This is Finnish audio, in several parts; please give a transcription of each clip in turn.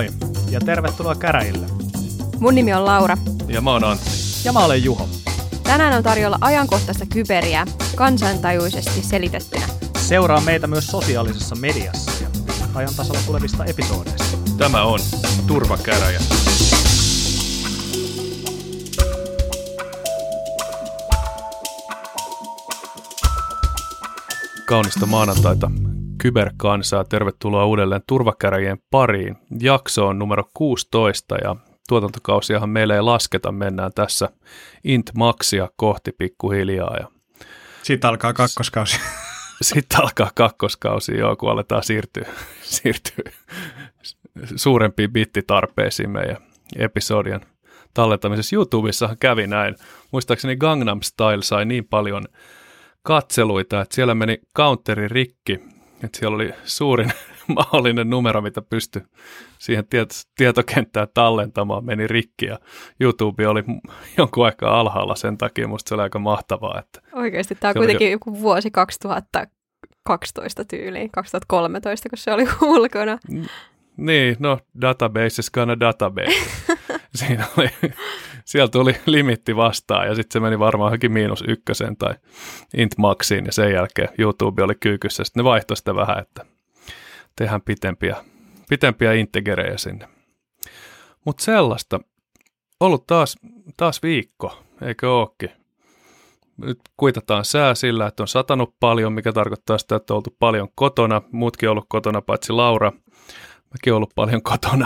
Moi ja tervetuloa käräjille. Mun nimi on Laura. Ja mä oon Antti. Ja mä olen Juho. Tänään on tarjolla ajankohtaista kyberiä kansantajuisesti selitettynä. Seuraa meitä myös sosiaalisessa mediassa ja ajan tasalla tulevista episoodeista. Tämä on Turvakäräjä. Kaunista maanantaita kyberkansaa. Tervetuloa uudelleen Turvakäräjien pariin. Jakso on numero 16 ja tuotantokausiahan meillä ei lasketa. Mennään tässä int maxia kohti pikkuhiljaa. Ja sitten alkaa kakkoskausi. Sitten alkaa kakkoskausi, joo, kun aletaan siirtyä suurempiin bittitarpeisiin meidän episodien tallentamisessa. YouTubessahan kävi näin. Muistaakseni Gangnam Style sai niin paljon katseluita, että siellä meni counteri rikki, että siellä oli suurin mahdollinen numero, mitä pystyi siihen tietokenttään tallentamaan, meni rikki ja YouTube oli jonkun aikaa alhaalla sen takia, musta se oli aika mahtavaa. Että oikeasti tämä on kuitenkin joku vuosi 2012 tyyliin, 2013, kun se oli ulkona. Niin, no database is gonna database. Sieltä tuli limitti vastaan ja sitten se meni varmaan johonkin -1 tai int maxiin ja sen jälkeen YouTube oli kyykyssä. Sitten ne vaihtoi sitä vähän, että tehdään pitempiä integerejä sinne. Mutta sellaista. Ollut taas viikko, eikö ookin? Nyt kuitataan sää sillä, että on satanut paljon, mikä tarkoittaa sitä, että on oltu paljon kotona. Muutkin on ollut kotona, paitsi Laura. Mäkin olen ollut paljon kotona.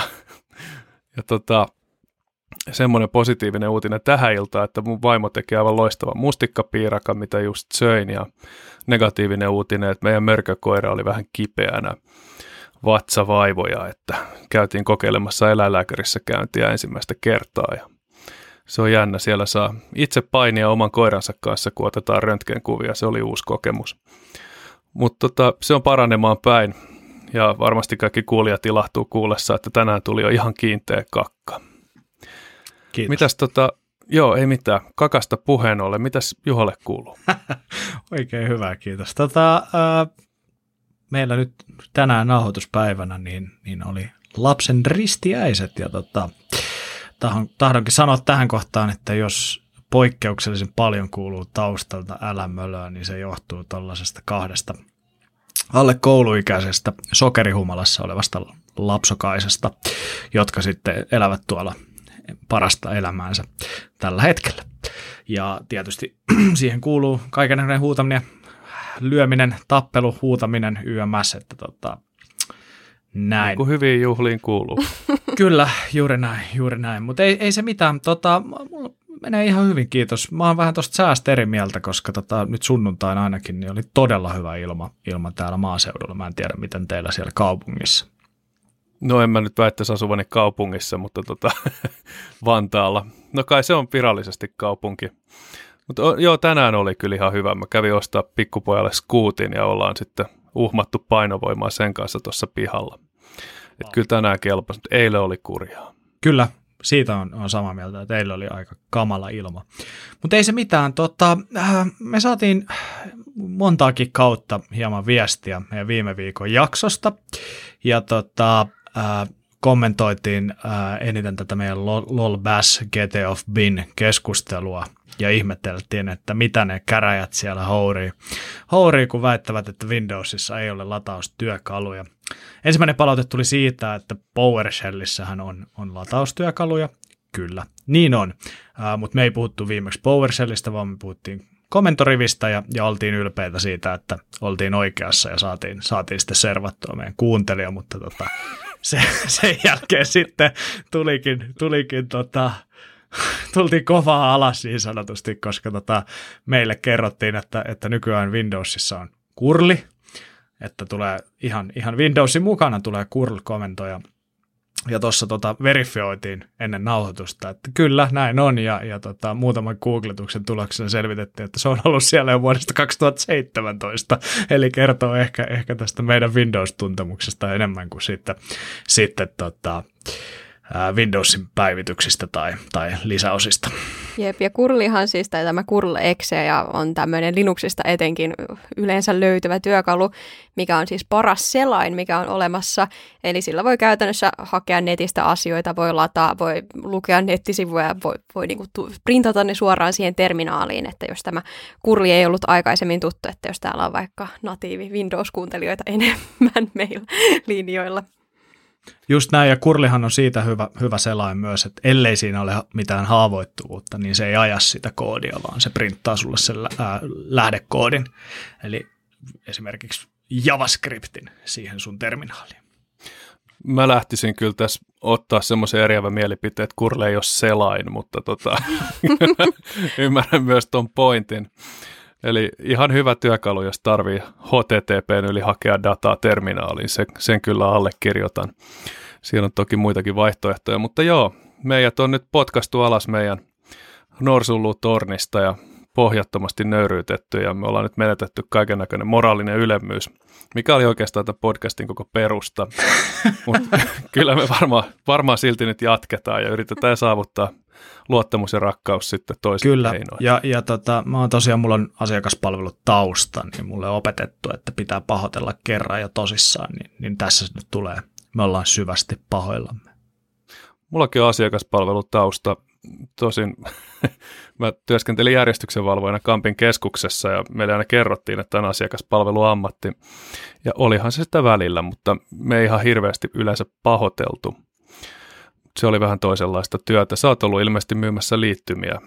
Ja semmoinen positiivinen uutinen tähän iltaan, että mun vaimo teki aivan loistavan mustikkapiirakan, mitä just söin. Ja negatiivinen uutinen, että meidän mörkökoira oli vähän kipeänä, vatsavaivoja, että käytiin kokeilemassa eläinlääkärissä käyntiä ensimmäistä kertaa. Ja se on jännä, siellä saa itse painia oman koiransa kanssa, kun otetaan röntgenkuvia, se oli uusi kokemus. Mutta se on paranemaan päin. Ja varmasti kaikki kuulijat ilahtuu kuullessa, että tänään tuli jo ihan kiinteä kakka. Kiitos. Mitäs joo, ei mitään. Kakasta puheen ollen. Mitäs Juholle kuuluu? Oikein hyvä, kiitos. Meillä nyt tänään nauhoituspäivänä niin oli lapsen ristiäiset ja tahdonkin sanoa tähän kohtaan, että jos poikkeuksellisen paljon kuuluu taustalta älämölöä, niin se johtuu tuollaisesta 2 alle kouluikäisestä sokerihumalassa olevasta lapsokaisesta, jotka sitten elävät tuolla parasta elämäänsä tällä hetkellä. Ja tietysti siihen kuuluu kaikenlainen huutaminen, lyöminen, tappelu, huutaminen, YMS, että näin. Niin kuin hyviin juhliin kuuluu. Kyllä, juuri näin. Mutta ei se mitään. Mulla menee ihan hyvin, kiitos. Mä oon vähän tuosta säästä eri mieltä, koska nyt sunnuntaina ainakin niin oli todella hyvä ilma täällä maaseudulla. Mä en tiedä, miten teillä siellä kaupungissa. No en mä nyt väittäisi asuvani kaupungissa, mutta Vantaalla. No kai se on virallisesti kaupunki. Mutta joo, tänään oli kyllä ihan hyvä. Mä kävin ostaa pikkupojalle skuutin ja ollaan sitten uhmattu painovoimaa sen kanssa tuossa pihalla. Että kyllä tänään kelpasi, mutta eilen oli kurjaa. Kyllä, siitä on samaa mieltä, että eilen oli aika kamala ilma. Mutta ei se mitään. Me saatiin montaakin kautta hieman viestiä meidän viime viikon jaksosta. Ja kommentoitiin eniten tätä meidän LOL Bash GT of Bin keskustelua ja ihmetteltiin, että mitä ne käräjät siellä hourii, kun väittävät, että Windowsissa ei ole lataustyökaluja. Ensimmäinen palaute tuli siitä, että PowerShellissähän on lataustyökaluja. Kyllä, niin on, mutta me ei puhuttu viimeksi PowerShellistä, vaan me puhuttiin komentorivistä ja oltiin ylpeitä siitä, että oltiin oikeassa ja saatiin sitten servattua meidän kuuntelija, mutta sen jälkeen sitten tultiin kovaa alas niin sanotusti, koska meille kerrottiin, että nykyään Windowsissa on kurli, että tulee ihan Windowsin mukana tulee curl-komentoja. Ja tuossa verifioitiin ennen nauhoitusta, että kyllä näin on ja muutaman googletuksen tuloksena selvitettiin, että se on ollut siellä jo vuodesta 2017, eli kertoo ehkä tästä meidän Windows-tuntemuksesta enemmän kuin sitten Windowsin päivityksistä tai lisäosista. Jep, ja Curlyhan siis, tai tämä Curl-exe, ja on tämmöinen Linuxista etenkin yleensä löytyvä työkalu, mikä on siis paras selain, mikä on olemassa. Eli sillä voi käytännössä hakea netistä asioita, voi lataa, voi lukea nettisivuja, voi niinku printata ne suoraan siihen terminaaliin, että jos tämä Curly ei ollut aikaisemmin tuttu, että jos täällä on vaikka natiivi Windows-kuuntelijoita enemmän meillä linjoilla. Just näin, ja Curlyhan on siitä hyvä selain myös, että ellei siinä ole mitään haavoittuvuutta, niin se ei aja sitä koodia, vaan se printtaa sulle sen lähdekoodin, eli esimerkiksi JavaScriptin siihen sun terminaaliin. Mä lähtisin kyllä tässä ottaa semmoisen eriävän mielipiteen, että Curl ei ole selain, mutta ymmärrän myös ton pointin. Eli ihan hyvä työkalu, jos tarvii HTTP:n yli hakea dataa terminaaliin, sen kyllä allekirjoitan. Siinä on toki muitakin vaihtoehtoja, mutta joo, meidät on nyt potkastu alas meidän norsunluutornista ja pohjattomasti nöyryytetty, ja me ollaan nyt menetetty kaikennäköinen moraalinen ylemmyys, mikä oli oikeastaan tämän podcastin koko perusta. Mutta kyllä me varmaan silti nyt jatketaan ja yritetään saavuttaa luottamus ja rakkaus sitten toisille keinoin. Kyllä, ja mulla on asiakaspalvelut tausta, niin mulle on opetettu, että pitää pahoitella kerran ja tosissaan, niin tässä se nyt tulee. Me ollaan syvästi pahoillamme. Mullakin on asiakaspalvelut tausta. Tosin mä työskentelin järjestyksenvalvojana Kampin keskuksessa ja meille aina kerrottiin, että on asiakaspalveluammatti. Ja olihan se sitä välillä, mutta me ei ihan hirveästi yleensä pahoiteltu. Se oli vähän toisenlaista työtä. Sä oot ollut ilmeisesti myymässä liittymiä.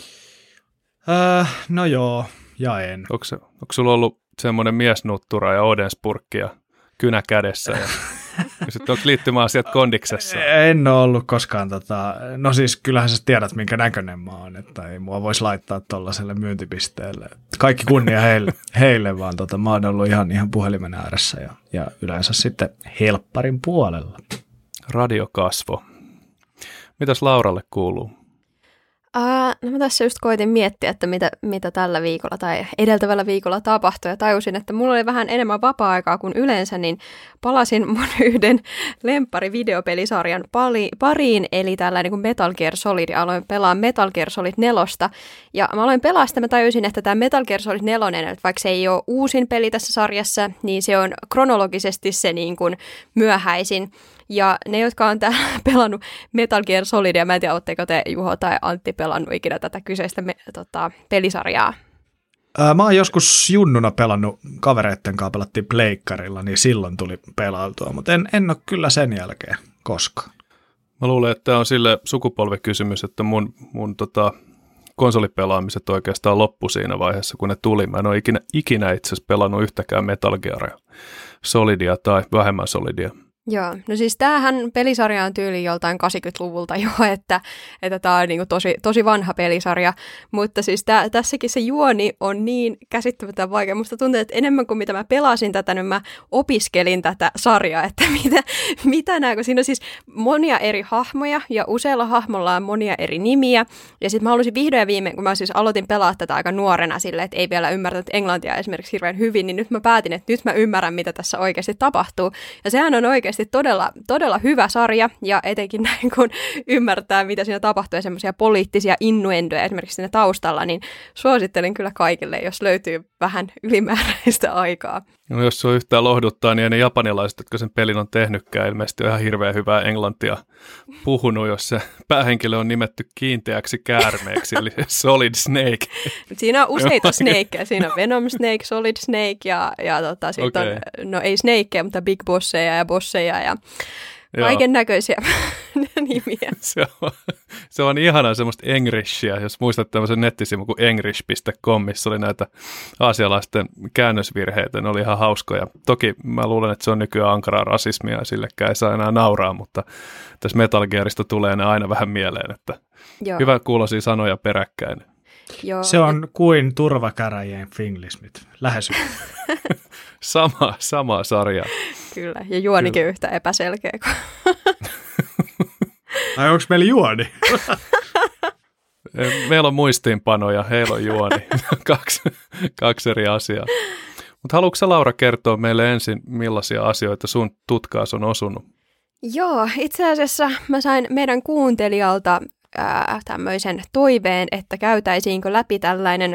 No joo, ja en. Onko sulla ollut semmoinen miesnuttura ja Odenspurkki ja kynä kädessä ja sitten onko liittymäasiat kondiksessa? En ole ollut koskaan. No siis kyllähän sä tiedät, minkä näköinen mä oon, että ei mua voisi laittaa tuollaiselle myyntipisteelle. Kaikki kunnia heille vaan mä oon ollut ihan puhelimen ääressä ja yleensä sitten helpparin puolella. Radiokasvo. Mitäs Lauralle kuuluu? No mä tässä just koitin miettiä, että mitä tällä viikolla tai edeltävällä viikolla tapahtui ja tajusin, että mulla oli vähän enemmän vapaa-aikaa kuin yleensä, niin palasin mun yhden lemppari-videopelisarjan pariin, eli tällainen kuin Metal Gear Solid, ja aloin pelaa Metal Gear Solid 4. Ja mä aloin pelaa sitä, mä tajusin, että tämä Metal Gear Solid 4, vaikka se ei ole uusin peli tässä sarjassa, niin se on kronologisesti se niin kuin myöhäisin. Ja ne, jotka on täällä pelannut Metal Gear Solidia, mä en tiedä, oletteko te Juho tai Antti pelannut ikinä tätä kyseistä pelisarjaa? Mä oon joskus junnuna pelannut, kavereitten kanssa pelattiin pleikkarilla, niin silloin tuli pelailtua, mutta en ole kyllä sen jälkeen koskaan. Mä luulen, että tämä on sille sukupolvikysymys, että mun konsolipelaamiset oikeastaan loppu siinä vaiheessa, kun ne tuli. Mä en ole ikinä itse asiassa pelannut yhtäkään Metal Gearia, Solidia tai vähemmän Solidia. Joo, no siis tämähän pelisarja on tyyli joltain 80-luvulta jo, että tämä on niinku tosi vanha pelisarja, mutta siis tässäkin se juoni on niin käsittämättä vaikea. Musta tuntuu, että enemmän kuin mitä mä pelasin tätä, niin mä opiskelin tätä sarjaa, että mitä nämä, kun siinä on siis monia eri hahmoja ja useilla hahmolla on monia eri nimiä. Ja sitten mä halusin vihdoin ja viimein, kun mä siis aloitin pelaa tätä aika nuorena silleen, että ei vielä ymmärtänyt englantia esimerkiksi hirveän hyvin, niin nyt mä päätin, että nyt mä ymmärrän, mitä tässä oikeasti tapahtuu. Ja sehän on oikeasti todella, todella hyvä sarja, ja etenkin näin, kun ymmärtää, mitä siinä tapahtuu, ja semmoisia poliittisia innuendoja esimerkiksi siinä taustalla, niin suosittelen kyllä kaikille, jos löytyy vähän ylimääräistä aikaa. No jos se on yhtään lohduttaa, niin ei ne japanilaiset, jotka sen pelin on tehnytkään, ilmeisesti on ihan hirveän hyvää englantia puhunut, jos se päähenkilö on nimetty kiinteäksi käärmeeksi, eli Solid Snake. Siinä on useita snakeja. Siinä on Venom Snake, Solid Snake ja sitten on, no ei snakeja, mutta Big Bosseja ja Bosseja ja kaiken näköisiä nimiä. Se on ihanaa semmoista Englishia, jos muistat tämmöisen nettisivun kuin english.com, missä oli näitä aasialaisten käännösvirheitä, ne oli ihan hauskoja. Toki mä luulen, että se on nykyään ankaraa rasismia ja sillekään ei saa enää nauraa, mutta tässä Metal Gearista tulee ne aina vähän mieleen, että hyvä kuuloisia sanoja peräkkäin. Joo. Se on kuin turvakäräjien finglismit, lähes Sama sarja. Kyllä, ja juonikin yhtä epäselkeä. Ai onko meillä juoni? Meillä on muistiinpanoja, heillä on juoni. kaksi eri asiaa. Mutta haluatko Laura kertoa meille ensin, millaisia asioita sun tutkaas on osunut? Joo, itse asiassa mä sain meidän kuuntelijalta tämmöisen toiveen, että käytäisiinkö läpi tällainen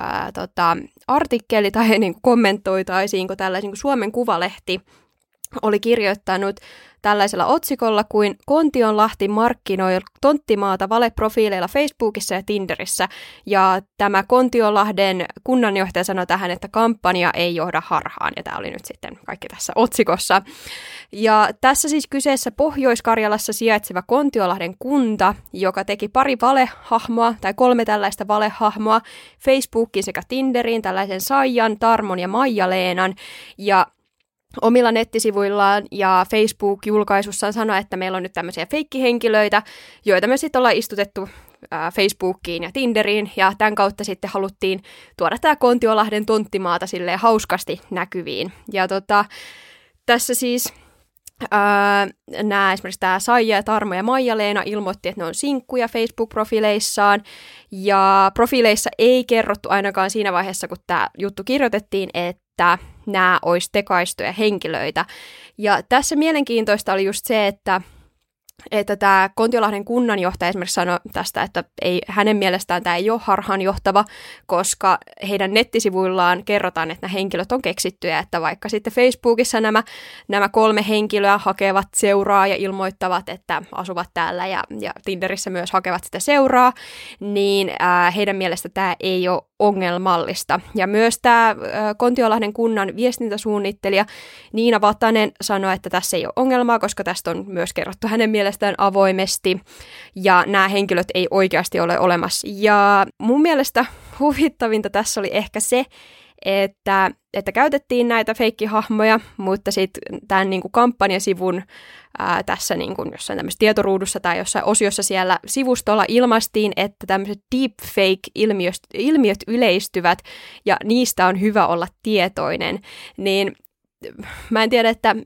artikkeli tai niin kuin kommentoitaisiinko tällaisen niin Suomen Kuvalehti oli kirjoittanut tällaisella otsikolla kuin Kontionlahti markkinoi tonttimaata valeprofiileilla Facebookissa ja Tinderissä. Ja tämä Kontionlahden kunnanjohtaja sanoi tähän, että kampanja ei johda harhaan. Ja tämä oli nyt sitten kaikki tässä otsikossa. Ja tässä siis kyseessä Pohjois-Karjalassa sijaitseva Kontiolahden kunta, joka teki 2 valehahmoa tai 3 tällaista valehahmoa Facebookiin sekä Tinderiin, tällaisen Saijan, Tarmon ja Maija-Leenan. Ja omilla nettisivuillaan ja Facebook-julkaisussaan sanoi, että meillä on nyt tämmöisiä feikkihenkilöitä, joita me sitten ollaan istutettu Facebookiin ja Tinderiin, ja tämän kautta sitten haluttiin tuoda tämä Kontiolahden tonttimaata silleen hauskasti näkyviin. Ja tässä siis esimerkiksi tämä Saija, Tarmo ja Maija-Leena ilmoitti, että ne on sinkkuja Facebook-profiileissaan, ja profiileissa ei kerrottu ainakaan siinä vaiheessa, kun tämä juttu kirjoitettiin, että nämä olisi tekaistuja henkilöitä. Ja tässä mielenkiintoista oli just se, että tämä Kontiolahden kunnanjohtaja esimerkiksi sanoi tästä, että hänen mielestään tämä ei ole harhaanjohtava, koska heidän nettisivuillaan kerrotaan, että nämä henkilöt on keksittyjä, että vaikka sitten Facebookissa nämä 3 henkilöä hakevat seuraa ja ilmoittavat, että asuvat täällä ja Tinderissä myös hakevat sitä seuraa, niin heidän mielestä tämä ei ole ongelmallista. Ja myös tämä Kontiolahden kunnan viestintäsuunnittelija Niina Vatanen sanoi, että tässä ei ole ongelmaa, koska tästä on myös kerrottu hänen mielestään avoimesti, ja nämä henkilöt ei oikeasti ole olemassa. Ja mun mielestä huvittavinta tässä oli ehkä se, että käytettiin näitä feikkihahmoja, mutta sitten tämän niin kuin kampanjasivun tässä niin kuin jossain tämmöisessä tietoruudussa tai jossain osiossa siellä sivustolla ilmaistiin, että tämmöiset deepfake-ilmiöt yleistyvät ja niistä on hyvä olla tietoinen, niin mä en tiedä, että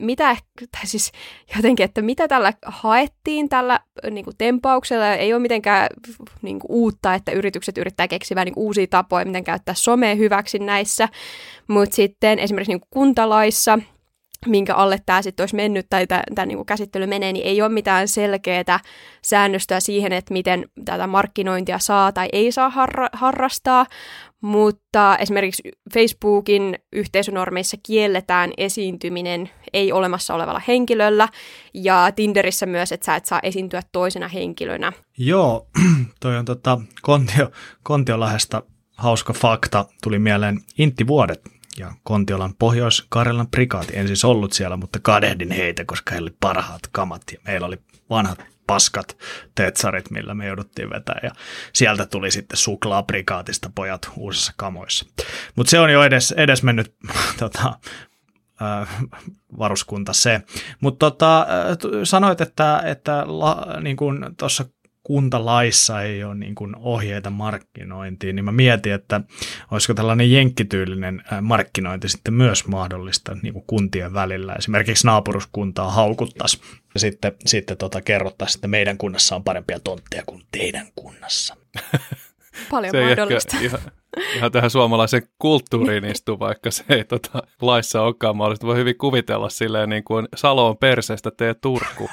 mitä tällä haettiin tällä niin kuin tempauksella. Ei ole mitenkään niin kuin uutta, että yritykset yrittää keksiä niin kuin uusia tapoja, miten käyttää somea hyväksi näissä. Mutta sitten esimerkiksi niin kuin kuntalaissa, minkä alle tämä sitten olisi mennyt tai tämä niin kuin käsittely menee, niin ei ole mitään selkeää säännöstöä siihen, että miten tätä markkinointia saa tai ei saa harrastaa, mutta esimerkiksi Facebookin yhteisönormeissa kielletään esiintyminen ei olemassa olevalla henkilöllä, ja Tinderissä myös, että sä et saa esiintyä toisena henkilönä. Joo, toi on Kontiolahdesta hauska fakta, tuli mieleen Intti-vuodet ja Kontiolan Pohjois-Karjalan prikaati. En siis ollut siellä, mutta kadehdin heitä, koska heillä oli parhaat kamat ja meillä oli vanhat paskat tetsarit, millä me jouduttiin vetää, ja sieltä tuli sitten suklaaprikaatista pojat uusissa kamoissa. Mutta se on jo edes mennyt varuskunta se. Mutta sanoit, että niin kuin tuossa kuntalaissa ei ole niin kuin ohjeita markkinointiin, niin mä mietin, että olisiko tällainen jenkkityylinen markkinointi sitten myös mahdollista niin kuin kuntien välillä. Esimerkiksi naapuruskuntaa haukuttaisiin ja sitten kerrottaisiin, että meidän kunnassa on parempia tontteja kuin teidän kunnassa. Paljon se mahdollista. Ihan tähän suomalaiseen kulttuuriin istuu, vaikka se ei laissa olekaan mahdollista. Voi hyvin kuvitella silleen niin kuin Salo on perseestä, tee Turku.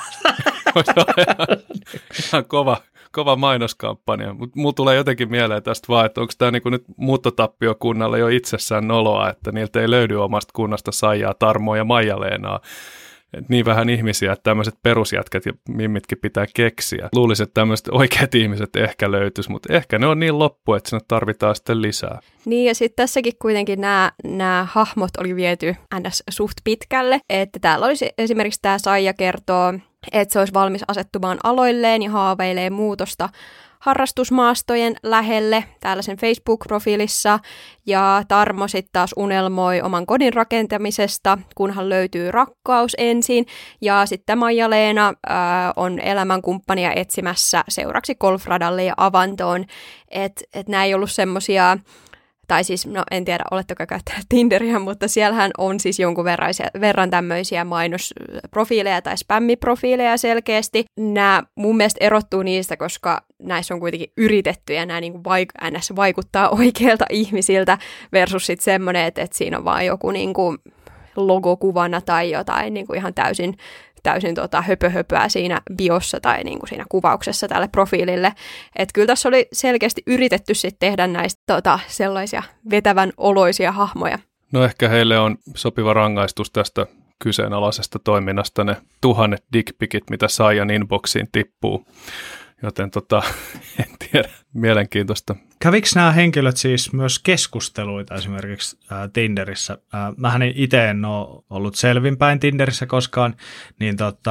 Ihan kova mainoskampanja. Mulla tulee jotenkin mieleen tästä vaan, että onko tämä niin nyt muuttotappiokunnalle jo itsessään noloa, että niiltä ei löydy omasta kunnasta Saijaa, Tarmoa ja Maija-Leenaa. Et niin vähän ihmisiä, että tämmöiset perusjätkät ja mimmitkin pitää keksiä. Luulisin, että tämmöiset oikeat ihmiset ehkä löytyisi, mutta ehkä ne on niin loppu, että sinne tarvitaan sitten lisää. Niin, ja sitten tässäkin kuitenkin nämä hahmot oli viety ns. Suht pitkälle. Että täällä olisi esimerkiksi tämä Saija kertoo, että se olisi valmis asettumaan aloilleen ja haaveilee muutosta harrastusmaastojen lähelle täällä sen Facebook-profiilissa, ja Tarmo sitten taas unelmoi oman kodin rakentamisesta, kunhan löytyy rakkaus ensin, ja sitten Maija-Leena on elämänkumppania etsimässä seuraksi golfradalle ja avantoon, että nämä ei ollut semmoisia, tai siis, no en tiedä, oletteko käyttäneet Tinderiä, mutta siellähän on siis jonkun verran tämmöisiä mainosprofiileja tai spämmiprofiileja selkeästi. Nämä mun mielestä erottuu niistä, koska näissä on kuitenkin yritetty ja nämä niin NS vaikuttaa oikeilta ihmisiltä versus sitten semmoinen, että siinä on vaan joku niin kuin logokuvana tai jotain niin kuin ihan täysin täysin höpöhöpöä siinä biossa tai niin kuin siinä kuvauksessa tälle profiilille. Että kyllä tässä oli selkeästi yritetty sitten tehdä näistä sellaisia vetävän oloisia hahmoja. No ehkä heille on sopiva rangaistus tästä kyseenalaisesta toiminnasta ne 1000 dickpikit, mitä saajan inboxiin tippuu. Joten en tiedä, mielenkiintoista. Kävikö nämä henkilöt siis myös keskusteluita esimerkiksi Tinderissä? Mähän itse en ole ollut selvinpäin Tinderissä koskaan, niin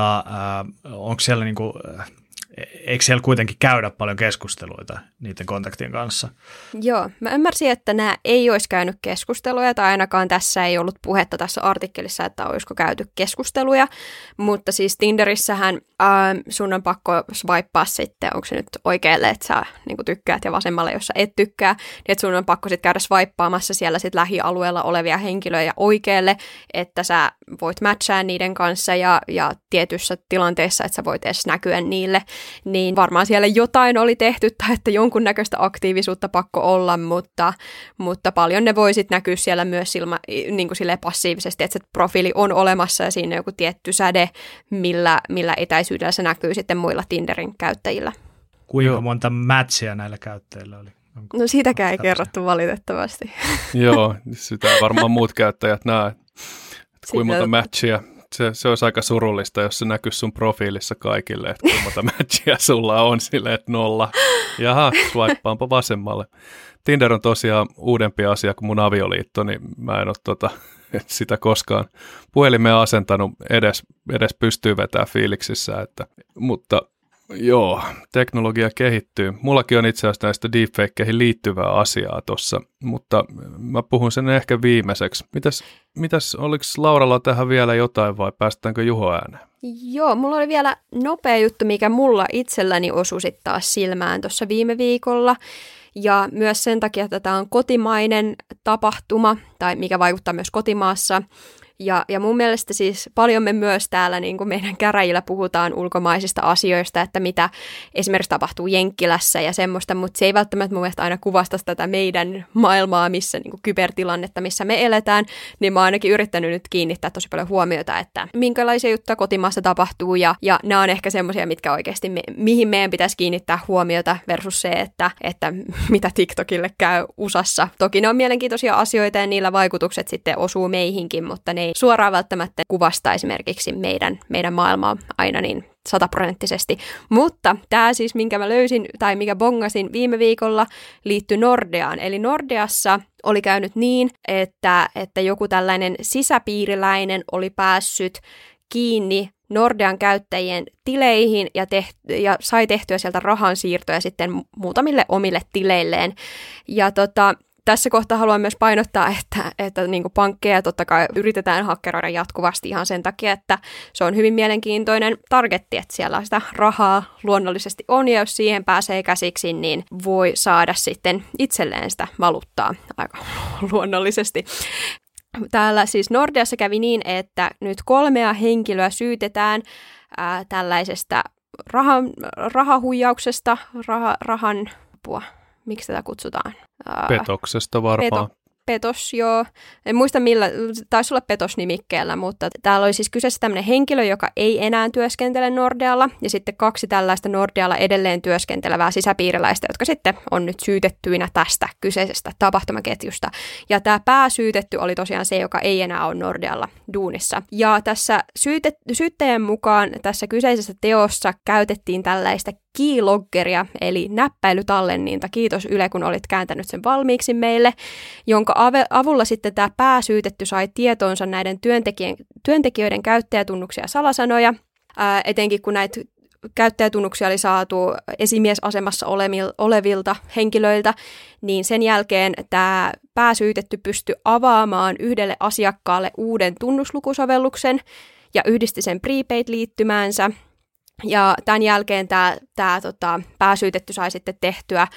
onko siellä eikö siellä kuitenkin käydä paljon keskusteluita niiden kontaktien kanssa? Joo, mä ymmärsin, että nämä ei olisi käynyt keskusteluja, tai ainakaan tässä ei ollut puhetta tässä artikkelissa, että olisiko käyty keskusteluja, mutta siis Tinderissähän sun on pakko swipea sitten, onko se nyt oikealle, että sä niin tykkäät ja vasemmalle, jos sä et tykkää, niin että sun on pakko sitten käydä swipeaamassa siellä sit lähialueella olevia henkilöjä oikealle, että sä voit matchaa niiden kanssa ja tietyissä tilanteissa, että sä voit edes näkyä niille, niin varmaan siellä jotain oli tehty tai että jonkunnäköistä aktiivisuutta pakko olla, mutta paljon ne voi sitten näkyä siellä myös niin kuin silleen passiivisesti, että se profiili on olemassa ja siinä on joku tietty säde, millä etäisyydellä se näkyy sitten muilla Tinderin käyttäjillä. Kuinka monta matchia näillä käyttäjillä oli? No sitäkään ei kerrottu valitettavasti. Joo, sitä varmaan muut käyttäjät näe, että kuinka monta matchia. Se olisi aika surullista, jos se näkyisi sun profiilissa kaikille, että kuinka monta matchia sulla on silleen, että 0. Jaha, swipeaanpa vasemmalle. Tinder on tosiaan uudempi asia kuin mun avioliitto, niin mä en ole sitä koskaan puhelimeen asentanut, edes pystyy vetämään fiiliksissä, mutta joo, teknologia kehittyy. Mullakin on itse asiassa näistä deepfakeihin liittyvää asiaa tuossa, mutta mä puhun sen ehkä viimeiseksi. Mitäs oliko Lauralla tähän vielä jotain vai päästäänkö Juho ääneen? Joo, mulla oli vielä nopea juttu, mikä mulla itselläni osui sitten taas silmään tuossa viime viikolla. Ja myös sen takia, että tämä on kotimainen tapahtuma, tai mikä vaikuttaa myös kotimaassa. Ja mun mielestä siis paljon me myös täällä niin kuin meidän käräjillä puhutaan ulkomaisista asioista, että mitä esimerkiksi tapahtuu Jenkkilässä ja semmoista, mutta se ei välttämättä mun mielestä aina kuvasta tätä meidän maailmaa, missä niin kuin kybertilannetta, missä me eletään, niin mä oon ainakin yrittänyt nyt kiinnittää tosi paljon huomiota, että minkälaisia juttuja kotimaassa tapahtuu ja nämä on ehkä semmoisia, mitkä oikeasti mihin meidän pitäisi kiinnittää huomiota versus se, että mitä TikTokille käy USAssa. Toki ne on mielenkiintoisia asioita ja niillä vaikutukset sitten osuu meihinkin, mutta ne ei suoraan välttämättä kuvasta esimerkiksi meidän maailmaa aina niin 100%. Mutta tämä siis, minkä mä löysin tai mikä bongasin viime viikolla, liittyi Nordeaan. Eli Nordeassa oli käynyt niin, että joku tällainen sisäpiiriläinen oli päässyt kiinni Nordean käyttäjien tileihin ja sai tehtyä sieltä rahansiirtoja sitten muutamille omille tileilleen. Ja tässä kohtaa haluan myös painottaa, että niin kuin pankkeja totta kai yritetään hakkeroida jatkuvasti ihan sen takia, että se on hyvin mielenkiintoinen targetti, että siellä sitä rahaa luonnollisesti on, ja jos siihen pääsee käsiksi, niin voi saada sitten itselleen sitä valuuttaa aika luonnollisesti. Täällä siis Nordeassa kävi niin, että nyt 3 henkilöä syytetään tällaisesta rahahuijauksesta, rahan apua. Miksi tätä kutsutaan? Petoksesta varmaan. Petos, joo. En muista taisi olla petos-nimikkeellä, mutta täällä oli siis kyseessä tämmöinen henkilö, joka ei enää työskentele Nordealla, ja sitten 2 tällaista Nordealla edelleen työskentelevää sisäpiiriläistä, jotka sitten on nyt syytettyinä tästä kyseisestä tapahtumaketjusta. Ja tämä pääsyytetty oli tosiaan se, joka ei enää ole Nordealla duunissa. Ja tässä syyttäjän mukaan tässä kyseisessä teossa käytettiin tällaista keyloggeria, eli näppäilytallenninta. Kiitos Yle, kun olit kääntänyt sen valmiiksi meille, jonka avulla sitten tämä pääsyytetty sai tietoonsa näiden työntekijöiden käyttäjätunnuksia ja salasanoja, etenkin kun näitä käyttäjätunnuksia oli saatu esimiesasemassa olevilta henkilöiltä, niin sen jälkeen tämä pääsyytetty pystyi avaamaan yhdelle asiakkaalle uuden tunnuslukusovelluksen ja yhdisti sen prepaid-liittymäänsä. Ja tämän jälkeen tämä pääsyytetty sai sitten tehtyä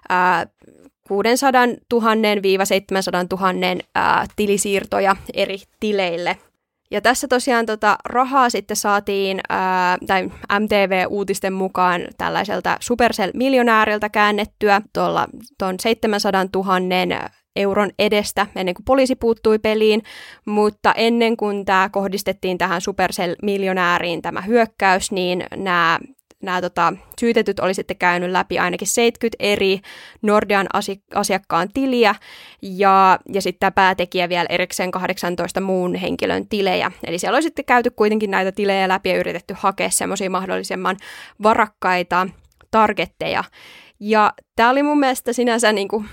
600 000 – 700 000 tilisiirtoja eri tileille. Ja tässä tosiaan rahaa sitten saatiin, tai MTV-uutisten mukaan tällaiselta Supercell-miljonääriltä käännettyä tuon 700 000 euron edestä ennen kuin poliisi puuttui peliin, mutta ennen kuin tämä kohdistettiin tähän Supercell-miljonääriin tämä hyökkäys, niin nämä syytetyt oli sitten käynyt läpi ainakin 70 eri Nordean asiakkaan tiliä ja sitten tämä päätekijä vielä erikseen 18 muun henkilön tilejä. Eli siellä oli sitten käyty kuitenkin näitä tilejä läpi ja yritetty hakea semmoisia mahdollisimman varakkaita targetteja. Ja tämä oli mun mielestä sinänsä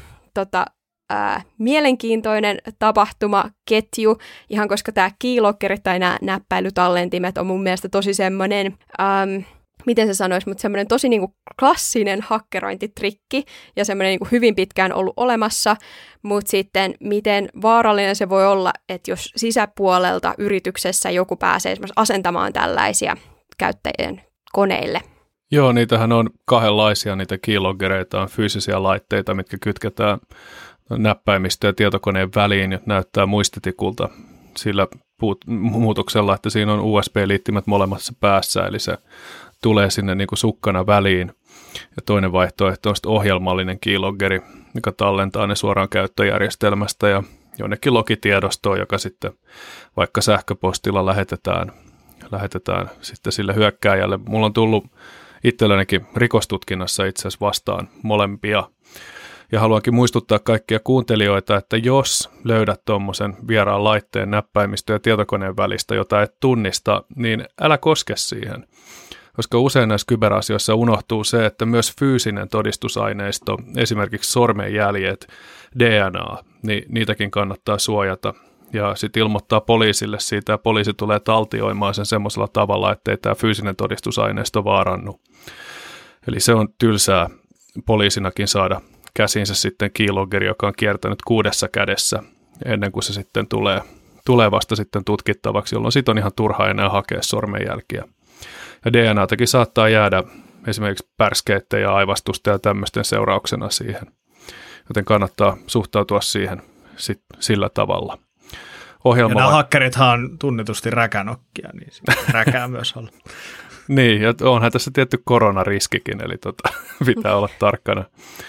mielenkiintoinen tapahtumaketju, ihan koska tämä keyloggerit tai nämä näppäilytallentimet on mun mielestä tosi semmoinen, miten se sanoisi, mutta semmoinen tosi klassinen hakkerointitrikki ja semmoinen hyvin pitkään ollut olemassa, mutta sitten miten vaarallinen se voi olla, että jos sisäpuolelta yrityksessä joku pääsee asentamaan tällaisia käyttäjien koneille. Joo, niitähän on kahdenlaisia, niitä keyloggereita on fyysisiä laitteita, mitkä kytketään näppäimistö ja tietokoneen väliin, ja näyttää muistitikulta sillä muutoksella, että siinä on USB-liittimet molemmassa päässä, eli se tulee sinne niin kuin sukkana väliin. Ja toinen vaihtoehto on ohjelmallinen keyloggeri, joka tallentaa ne suoraan käyttöjärjestelmästä ja jonnekin logitiedostoon, joka sitten vaikka sähköpostilla lähetetään sitten sille hyökkääjälle. Mulla on tullut itsellänikin rikostutkinnassa itse asiassa vastaan molempia. Ja haluankin muistuttaa kaikkia kuuntelijoita, että jos löydät tuommoisen vieraan laitteen näppäimistö ja tietokoneen välistä, jota et tunnista, niin älä koske siihen. Koska usein näissä kyberasioissa unohtuu se, että myös fyysinen todistusaineisto, esimerkiksi sormenjäljet, DNA, niin niitäkin kannattaa suojata. Ja sitten ilmoittaa poliisille siitä, ja poliisi tulee taltioimaan sen semmoisella tavalla, ettei tämä fyysinen todistusaineisto vaarannu. Eli se on tylsää poliisinakin saada käsinsä sitten keyloggeri, joka on kiertänyt 6 kädessä ennen kuin se sitten tulee vasta sitten tutkittavaksi, jolloin sitten on ihan turha enää hakea sormenjälkiä. Ja DNAtakin saattaa jäädä esimerkiksi pärskeiden ja aivastusten ja tämmöisten seurauksena siihen, joten kannattaa suhtautua siihen sillä tavalla. Ja nämä hakkerithan on tunnetusti räkänokkia, niin räkää myös olla. Niin, ja onhan tässä tietty koronariskikin, eli pitää olla tarkkana.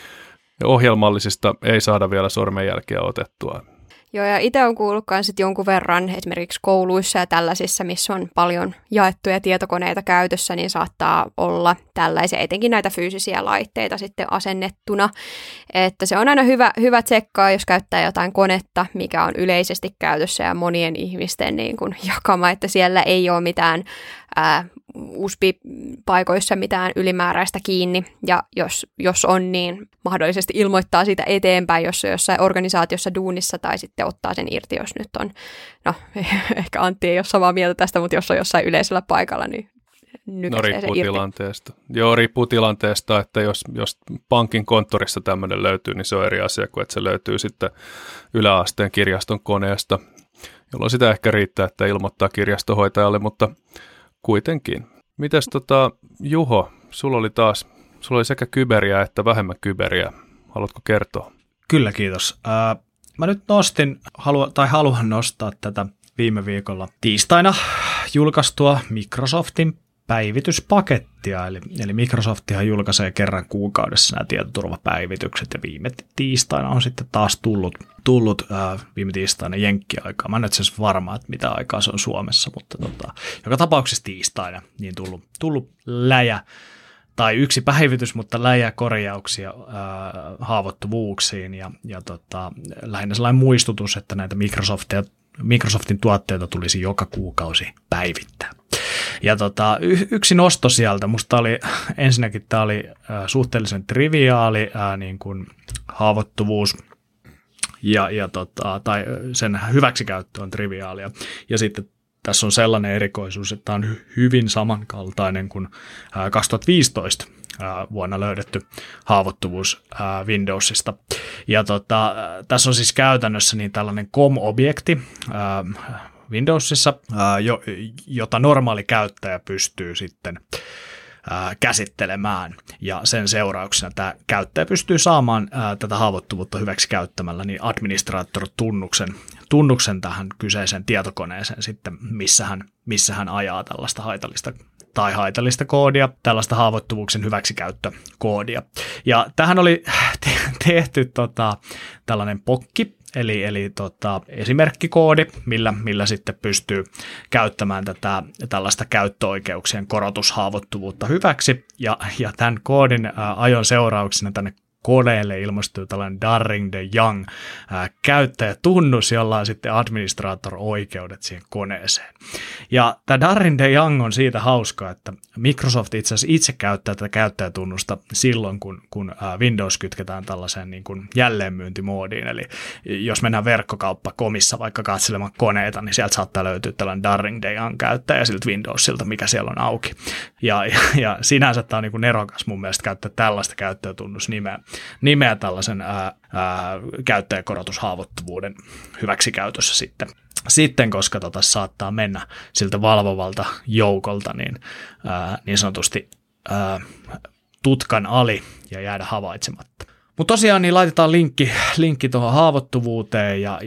Ja ohjelmallisista ei saada vielä sormenjälkiä otettua. Joo, ja itse olen kuullut myös jonkun verran esimerkiksi kouluissa ja tällaisissa, missä on paljon jaettuja tietokoneita käytössä, niin saattaa olla tällaisia, etenkin näitä fyysisiä laitteita sitten asennettuna. Että se on aina hyvä tsekkaa, jos käyttää jotain konetta, mikä on yleisesti käytössä ja monien ihmisten niin kuin jakama, että siellä ei ole mitään USB-paikoissa mitään ylimääräistä kiinni, ja jos on, niin mahdollisesti ilmoittaa siitä eteenpäin, jos on jossain organisaatiossa duunissa, tai sitten ottaa sen irti, jos nyt on, no ehkä Antti ei ole samaa mieltä tästä, mutta jos on jossain yleisellä paikalla, niin nykäisee se irti. Tilanteesta. Joo, riippuu tilanteesta, että jos pankin konttorissa tämmöinen löytyy, niin se on eri asia kuin, että se löytyy sitten yläasteen kirjaston koneesta, jolloin sitä ehkä riittää, että ilmoittaa kirjastonhoitajalle, mutta kuitenkin. Mites Juho, sulla oli sekä kyberiä että vähemmän kyberiä. Haluatko kertoa? Kyllä, kiitos. Mä nyt haluan nostaa tätä viime viikolla tiistaina julkaistua Microsoftin päivityspakettia. Eli Microsoftihan julkaisee kerran kuukaudessa nämä tietoturvapäivitykset, ja viime tiistaina on sitten taas tullut viime tiistaina jenkkiaikaa. Mä en ole itse asiassa varma, että mitä aikaa se on Suomessa, mutta joka tapauksessa tiistaina niin tullut läjä, tai yksi päivitys, mutta läjä korjauksia haavoittuvuuksiin, ja lähinnä sellainen muistutus, että näitä Microsoftin tuotteita tulisi joka kuukausi päivittää. Ja yksi nosto sieltä, musta oli ensinnäkin tämä oli suhteellisen triviaali niin kuin haavoittuvuus, tai sen hyväksikäyttö on triviaalia, ja sitten tässä on sellainen erikoisuus, että on hyvin samankaltainen kuin 2015 vuonna löydetty haavoittuvuus Windowsista. Ja tässä on siis käytännössä niin tällainen COM-objekti Windowsissa, jota normaali käyttäjä pystyy sitten käsittelemään, ja sen seurauksena tämä käyttäjä pystyy saamaan tätä haavoittuvuutta hyväksi käyttämällä niin administrator-tunnuksen tähän kyseiseen tietokoneeseen sitten, missä hän ajaa tällaista haitallista tai haitallista koodia, tällaista haavoittuvuuksien hyväksikäyttökoodia. Ja tähän oli tehty tällainen pokki, eli esimerkkikoodi, millä sitten pystyy käyttämään tällaista käyttöoikeuksien korotushaavoittuvuutta hyväksi, ja tämän koodin ajon seurauksena tänne koneelle ilmestyy tällainen Darring de Young käyttäjätunnus, jolla on sitten administrator-oikeudet siihen koneeseen. Ja tämä Darring de Young on siitä hauska, että Microsoft itse asiassa itse käyttää tätä käyttäjätunnusta silloin, kun Windows kytketään tällaiseen niin kuin jälleenmyyntimoodiin. Eli jos mennään verkkokauppa.comissa vaikka katselemaan koneita, niin sieltä saattaa löytyä tällainen Darring de Young käyttäjä siltä Windowsilta, mikä siellä on auki. Ja sinänsä tämä on niin kuin nerokas mun mielestä käyttää tällaista käyttäjätunnusnimeä tällaisen käyttäjäkorotushaavoittuvuuden hyväksikäytössä sitten koska saattaa mennä siltä valvovalta joukolta niin sanotusti tutkan ali ja jäädä havaitsematta. Mutta tosiaan niin laitetaan linkki tuohon haavoittuvuuteen ja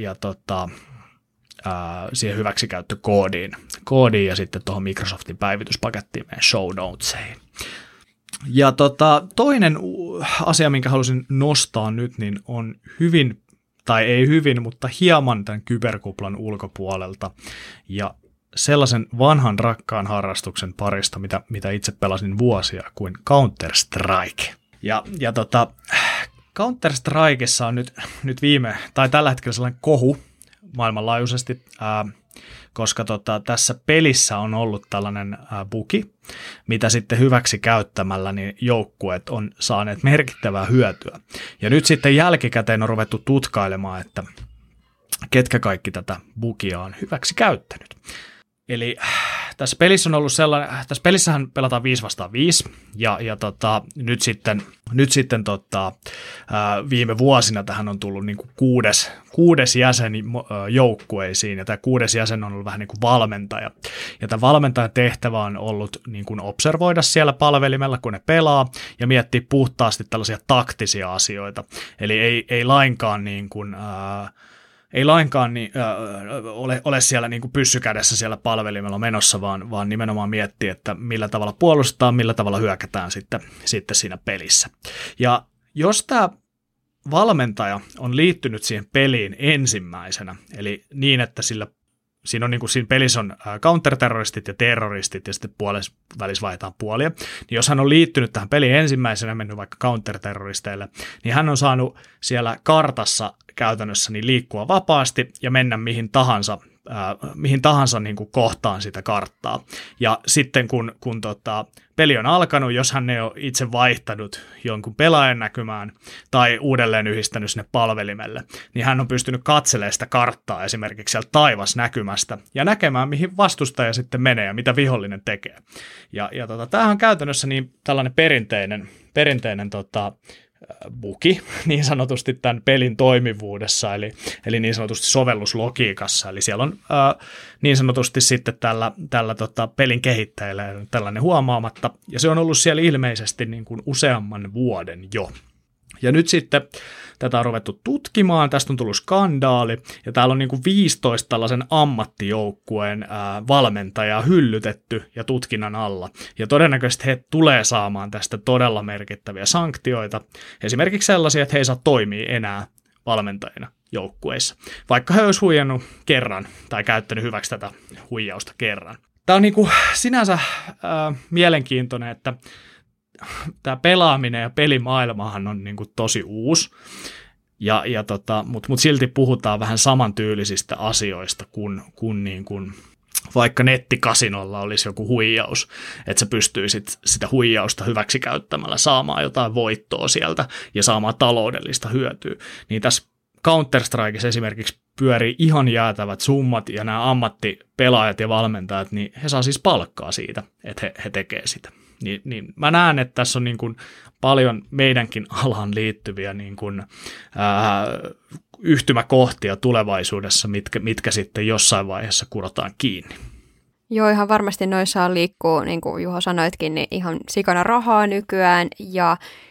siihen hyväksikäyttökoodiin ja sitten tuohon Microsoftin päivityspakettiin meidän show notesiin. Ja toinen asia, minkä halusin nostaa nyt, niin on hyvin, tai ei hyvin, mutta hieman tämän kyberkuplan ulkopuolelta ja sellaisen vanhan rakkaan harrastuksen parista, mitä itse pelasin vuosia, kuin Counter-Strike. Ja Counter-Strikessa on nyt tällä hetkellä sellainen kohu maailmanlaajuisesti, koska tässä pelissä on ollut tällainen bugi, mitä sitten hyväksi käyttämällä niin joukkueet on saaneet merkittävää hyötyä. Ja nyt sitten jälkikäteen on ruvettu tutkailemaan, että ketkä kaikki tätä bugia on hyväksi käyttänyt. Eli tässä pelissä on ollut tässä pelissähän pelataan 5 vastaan 5, ja nyt sitten viime vuosina tähän on tullut niin kuin kuudes jäsen joukkueisiin, ja tämä 6. jäsen on ollut vähän niin kuin valmentaja. Ja tämä valmentajan tehtävä on ollut niin kuin observoida siellä palvelimella, kun ne pelaa, ja miettiä puhtaasti tällaisia taktisia asioita. Eli ei lainkaan niin kuin ole siellä niin kuin pyssykädessä siellä palvelimella menossa, vaan nimenomaan miettiä, että millä tavalla puolustetaan, millä tavalla hyökätään sitten siinä pelissä. Ja jos tämä valmentaja on liittynyt siihen peliin ensimmäisenä, eli niin, että siinä pelissä on counterterroristit ja terroristit ja sitten välissä vaihdetaan puolia, niin jos hän on liittynyt tähän peliin ensimmäisenä, mennyt vaikka counterterroristeille, niin hän on saanut siellä kartassa käytännössä niin liikkua vapaasti ja mennä mihin tahansa niin kuin kohtaan sitä karttaa. Ja sitten kun peli on alkanut, jos hän ei ole itse vaihtanut jonkun pelaajan näkymään tai uudelleen yhdistänyt sinne palvelimelle, niin hän on pystynyt katselemaan sitä karttaa esimerkiksi sieltä taivasnäkymästä ja näkemään, mihin vastustaja sitten menee ja mitä vihollinen tekee. Ja tämähän on käytännössä niin tällainen perinteinen bugi niin sanotusti tämän pelin toimivuudessa, eli niin sanotusti sovelluslogiikassa. Eli siellä on niin sanotusti sitten tällä pelin kehittäjällä tällainen huomaamatta, ja se on ollut siellä ilmeisesti niin kuin useamman vuoden jo. Ja nyt sitten tätä on ruvettu tutkimaan, tästä on tullut skandaali, ja täällä on niin kuin 15 tällaisen ammattijoukkueen valmentajaa hyllytetty ja tutkinnan alla. Ja todennäköisesti he tulee saamaan tästä todella merkittäviä sanktioita, esimerkiksi sellaisia, että he ei saa toimia enää valmentajina joukkueissa, vaikka he olisivat huijannut kerran tai käyttänyt hyväksi tätä huijausta kerran. Tämä on niin kuin sinänsä mielenkiintoinen, että tämä pelaaminen ja pelimaailmahan on niin kuin tosi uusi, mutta silti puhutaan vähän samantyylisistä asioista kuin niin kuin vaikka nettikasinolla olisi joku huijaus, että sä pystyisit sitä huijausta hyväksikäyttämällä saamaan jotain voittoa sieltä ja saamaan taloudellista hyötyä. Niin tässä Counter-Strikessa esimerkiksi pyörii ihan jäätävät summat, ja nämä ammattipelaajat ja valmentajat, niin he saa siis palkkaa siitä, että he tekee sitä. Niin mä näen, että tässä on niin kuin paljon meidänkin alaan liittyviä niin kuin, yhtymäkohtia tulevaisuudessa, mitkä sitten jossain vaiheessa kurotaan kiinni. Joo, ihan varmasti noissa liikkuu, niin kuin Juho sanoitkin, niin ihan sikana rahaa nykyään, ja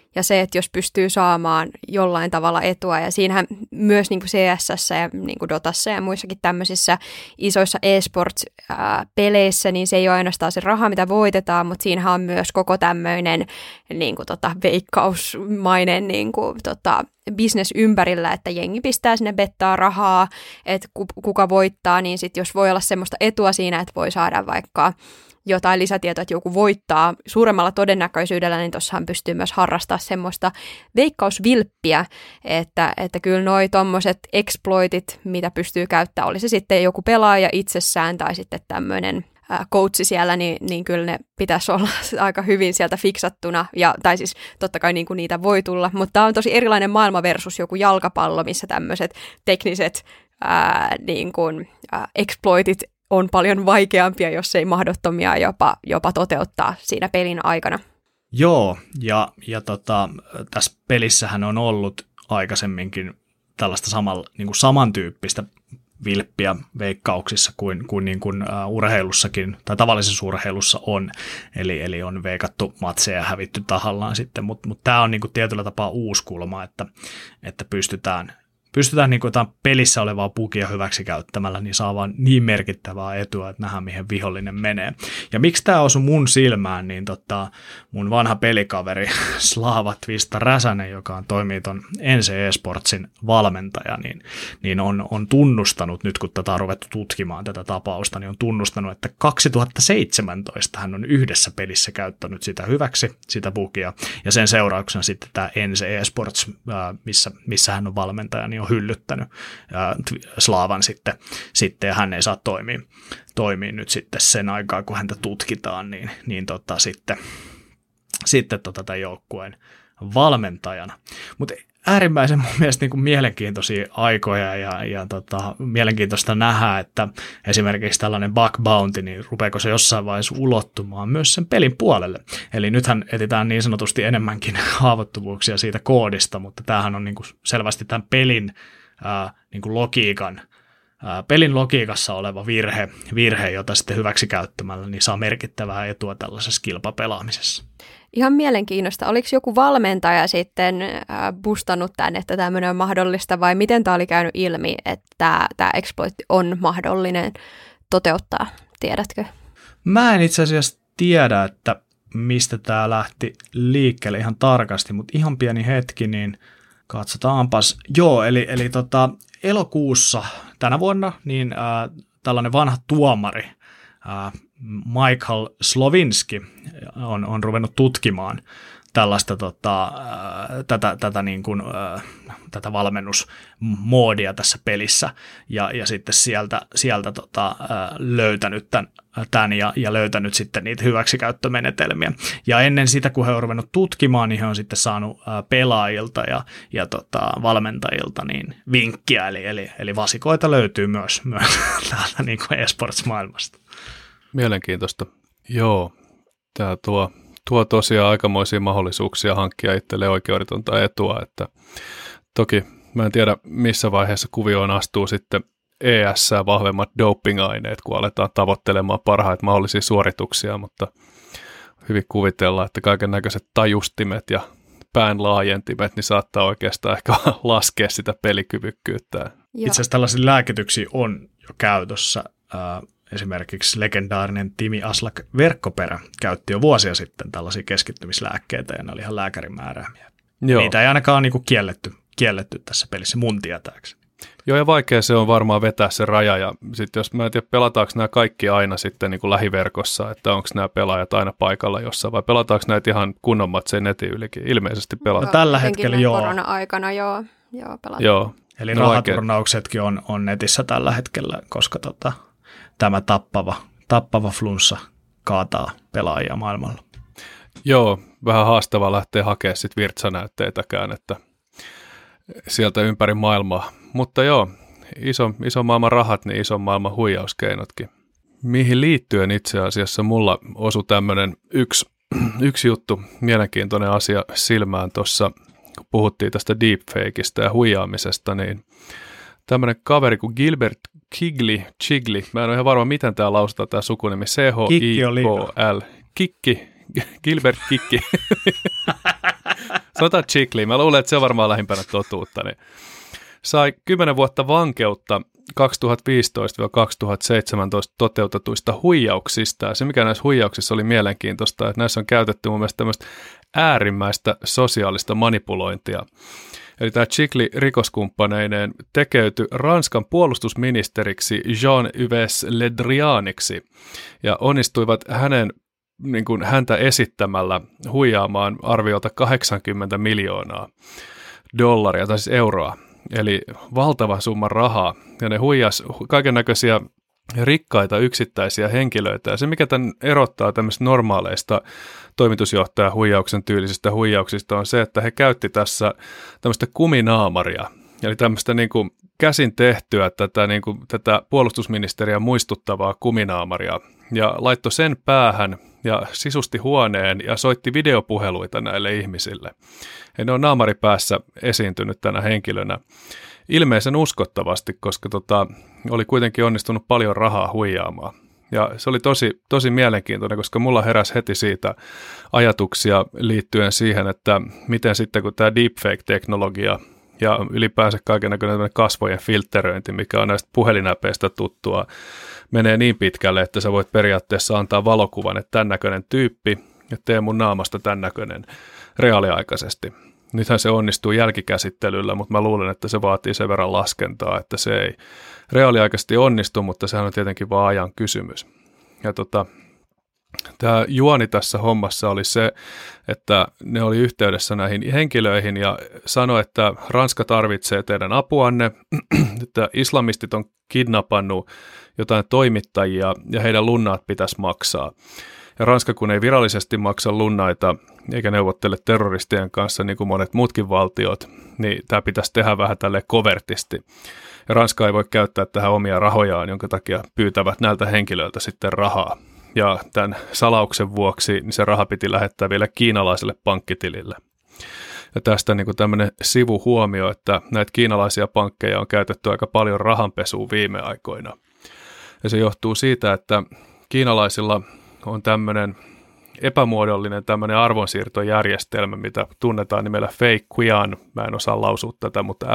ja se, että jos pystyy saamaan jollain tavalla etua, ja siinähän myös niin kuin CS:ssä ja niin kuin Dotassa ja muissakin tämmöisissä isoissa e-sports-peleissä, niin se ei ole ainoastaan se raha, mitä voitetaan, mutta siinähän on myös koko tämmöinen niin kuin veikkausmainen niin kuin business ympärillä, että jengi pistää sinne bettaa rahaa, että kuka voittaa, niin sitten jos voi olla semmoista etua siinä, että voi saada vaikka jotain lisätietoa, että joku voittaa suuremmalla todennäköisyydellä, niin tuossahan pystyy myös harrastamaan semmoista veikkausvilppiä, että kyllä noi tommoset exploitit, mitä pystyy käyttämään, oli se sitten joku pelaaja itsessään tai sitten tämmöinen coachi siellä, niin kyllä ne pitäisi olla aika hyvin sieltä fiksattuna, tai siis totta kai niin kuin niitä voi tulla, mutta tämä on tosi erilainen maailma versus joku jalkapallo, missä tämmöiset tekniset niin kuin, exploitit on paljon vaikeampia, jos ei mahdottomia jopa toteuttaa siinä pelin aikana. Joo, ja tässä pelissähän on ollut aikaisemminkin tällaista samantyyppistä vilppiä veikkauksissa kuin urheilussakin, tai tavallisessa urheilussa on, eli on veikattu matseja ja hävitty tahallaan sitten, mutta tämä on niin kuin tietyllä tapaa uusi kulma, että pystytään niin kuin jotain pelissä olevaa bugia hyväksi käyttämällä, niin saa vaan niin merkittävää etua, että nähdään mihin vihollinen menee. Ja miksi tämä osui mun silmään, niin mun vanha pelikaveri Slava Twista Räsänen, joka toimii ton NC Esportsin valmentaja, niin on tunnustanut, nyt kun tätä on ruvettu tutkimaan tätä tapausta, niin on tunnustanut, että 2017 hän on yhdessä pelissä käyttänyt sitä hyväksi, sitä bugia, ja sen seurauksena sitten tämä NC Esports, missä hän on valmentaja, niin on hyllyttänyt Slaavan sitten ja hän ei saa toimia nyt sitten sen aikaa, kun häntä tutkitaan, sitten tämän joukkueen valmentajana. Mutta äärimmäisen mun mielestä niin kuin mielenkiintoisia aikoja ja mielenkiintoista nähdä, että esimerkiksi tällainen bug bounty, niin rupeako se jossain vaiheessa ulottumaan myös sen pelin puolelle. Eli nythän etsitään niin sanotusti enemmänkin haavoittuvuuksia siitä koodista, mutta tämähän on niin kuin selvästi tämän pelin niin kuin pelin logiikassa oleva virhe, jota sitten hyväksikäyttämällä niin saa merkittävää etua tällaisessa kilpapelaamisessa. Ihan mielenkiinnosta. Oliko joku valmentaja sitten boostannut tämän, että tämmöinen on mahdollista, vai miten tämä oli käynyt ilmi, että tämä exploit on mahdollinen toteuttaa? Tiedätkö? Mä en itse asiassa tiedä, että mistä tämä lähti liikkeelle ihan tarkasti, mutta ihan pieni hetki, niin katsotaanpas. Joo, eli elokuussa tänä vuonna niin tällainen vanha tuomari Michael Slovinski on ruvennut tutkimaan tällaista tätä valmennusmoodia tässä pelissä ja sitten sieltä löytänyt tämän ja löytänyt sitten niitä hyväksikäyttömenetelmiä. Ja ennen sitä, kun he on ruvennut tutkimaan, niin he on sitten saanut pelaajilta ja valmentajilta niin vinkkiä, eli vasikoita löytyy myös täältä niin kuin esports-maailmasta. Mielenkiintoista. Joo, tämä tuo tosiaan aikamoisia mahdollisuuksia hankkia itselleen oikeudetonta etua, että toki mä en tiedä missä vaiheessa kuvioon astuu sitten vahvemmat doping-aineet, kun aletaan tavoittelemaan parhaita mahdollisia suorituksia, mutta hyvin kuvitellaan, että kaiken näköiset tajustimet ja pään laajentimet, niin saattaa oikeastaan ehkä laskea sitä pelikyvykkyyttä. Itse asiassa tällaisia lääkityksiä on jo käytössä. Esimerkiksi legendaarinen Timi Aslak Verkkoperä käytti jo vuosia sitten tällaisia keskittymislääkkeitä, ja ne oli ihan lääkärin määräämiä. Joo. Niitä ei ainakaan ole niin kielletty tässä pelissä mun tietääkseni. Joo, ja vaikea se on varmaan vetää se raja, ja sitten jos mä en tiedä, pelataanko nämä kaikki aina sitten niin kuin lähiverkossa, että onko nämä pelaajat aina paikalla jossain, vai pelataanko näitä ihan kunnon matseja netin ylikin? Ilmeisesti pelataan. No, tällä hetkellä joo. Korona-aikana joo pelataan. Joo. Eli rahaturnauksetkin on netissä tällä hetkellä, koska tämä tappava flunssa kaataa pelaajia maailmalla. Joo, vähän haastavaa lähteä hakemaan sitten virtsanäytteitäkään, että sieltä ympäri maailmaa. Mutta joo, iso maailman rahat, niin iso maailman huijauskeinotkin. Mihin liittyen itse asiassa mulla osui tämmöinen yksi juttu, mielenkiintoinen asia silmään tuossa, kun puhuttiin tästä deepfakeista ja huijaamisesta, niin tämmöinen kaveri kuin Gilbert Chigli, mä en ole ihan varma, miten tämä lausutaan, tämä sukunimi, Chikl, Gilbert Kikki. Sanotaan Chikli, mä luulen, että se on varmaan lähimpänä totuutta, niin sai 10 vuotta vankeutta 2015-2017 toteutetuista huijauksista. Ja se, mikä näissä huijauksissa oli mielenkiintoista, että näissä on käytetty mun mielestä tämmöistä äärimmäistä sosiaalista manipulointia. Eli tämä Chikli rikoskumppaneineen tekeytyi Ranskan puolustusministeriksi Jean-Yves Le Drianiksi ja onnistuivat häntä esittämällä huijaamaan arviolta 80 miljoonaa dollaria, tai siis euroa, eli valtava summa rahaa. Ja ne huijas kaikennäköisiä rikkaita yksittäisiä henkilöitä. Ja se, mikä tämän erottaa tämmöistä normaaleista toimitusjohtajahuijauksen tyylisistä huijauksista, on se, että he käytti tässä tämmöistä kuminaamaria, eli tämmöistä niin kuin käsin tehtyä tätä puolustusministeriä muistuttavaa kuminaamaria, ja laittoi sen päähän ja sisusti huoneen ja soitti videopuheluita näille ihmisille. Ja ne on naamaripäässä esiintynyt tänä henkilönä ilmeisen uskottavasti, koska oli kuitenkin onnistunut paljon rahaa huijaamaan. Ja se oli tosi mielenkiintoinen, koska mulla heräsi heti siitä ajatuksia liittyen siihen, että miten sitten kun tämä deepfake-teknologia ja ylipäänsä kaikennäköinen kasvojen filtteröinti, mikä on näistä puhelinäpeistä tuttua, menee niin pitkälle, että sä voit periaatteessa antaa valokuvan, että tämän näköinen tyyppi, ja tee mun naamasta tämän näköinen reaaliaikaisesti. Nythän se onnistuu jälkikäsittelyllä, mutta mä luulen, että se vaatii sen verran laskentaa, että se ei reaaliaikaisesti onnistu, mutta sehän on tietenkin vaan ajan kysymys. Ja tämä juoni tässä hommassa oli se, että ne oli yhteydessä näihin henkilöihin ja sanoi, että Ranska tarvitsee teidän apuanne, että islamistit on kidnappannut jotain toimittajia ja heidän lunnaat pitäisi maksaa. Ja Ranska, kun ei virallisesti maksa lunnaita eikä neuvottele terroristien kanssa niin kuin monet muutkin valtiot, niin tämä pitäisi tehdä vähän tälleen kovertisti. Ja Ranska ei voi käyttää tähän omia rahojaan, jonka takia pyytävät näiltä henkilöiltä sitten rahaa. Ja tämän salauksen vuoksi niin se raha piti lähettää vielä kiinalaiselle pankkitilille. Ja tästä niin kuin tämmöinen sivuhuomio, että näitä kiinalaisia pankkeja on käytetty aika paljon rahanpesuun viime aikoina. Ja se johtuu siitä, että kiinalaisilla on tämmöinen epämuodollinen tämmöinen arvonsiirtojärjestelmä, mitä tunnetaan nimellä Fei Qian, mä en osaa lausua tätä, mutta